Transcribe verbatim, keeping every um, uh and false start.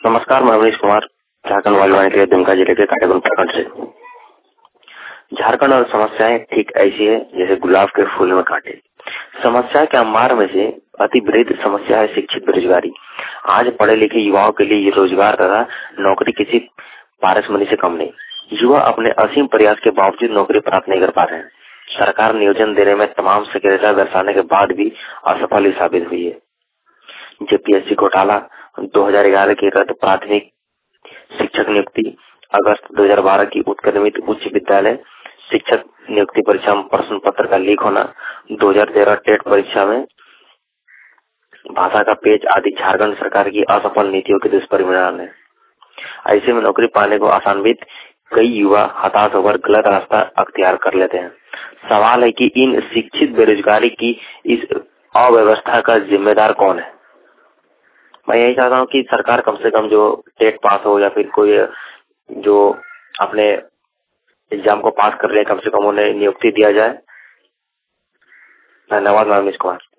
नमस्कार, मैं अवनीश कुमार, झारखंड वायुवाणी के दुमका जिले के काटेगुन प्रखंड से। झारखंड और समस्याएं ठीक ऐसी है जैसे गुलाब के फूल में कांटे। समस्या के अंबार में से अति वृहद समस्या है शिक्षित बेरोजगारी। आज पढ़े लिखे युवाओं के लिए ये रोजगार तथा नौकरी किसी पारसमणि से कम नहीं। युवा अपने असीम प्रयास के बावजूद नौकरी प्राप्त नहीं कर पा रहे हैं। सरकार नियोजन देने में तमाम सक्रियता दर्शाने के बाद भी असफल ही साबित हुई है। जेपीएससी घोटाला, दो हज़ार ग्यारह की रद्द प्राथमिक शिक्षक नियुक्ति, अगस्त दो हज़ार बारह की उत्क्रमित उच्च विद्यालय शिक्षक नियुक्ति परीक्षा में प्रश्न पत्र का लीक होना, दो हज़ार तेरह टेट परीक्षा में भाषा का पेच आदि झारखंड सरकार की असफल नीतियों के दुष्परिणाम है। ऐसे में नौकरी पाने को आसान्वित कई युवा हताश होकर गलत रास्ता अख्तियार कर लेते हैं। सवाल है कि इन शिक्षित बेरोजगारी की इस अव्यवस्था का जिम्मेदार कौन है। मैं यही चाहता हूँ कि सरकार कम से कम जो टेट पास हो या फिर कोई जो अपने एग्जाम को पास कर ले, कम से कम उन्हें नियुक्ति दिया जाए। धन्यवाद। मैं अवनीश कुमार।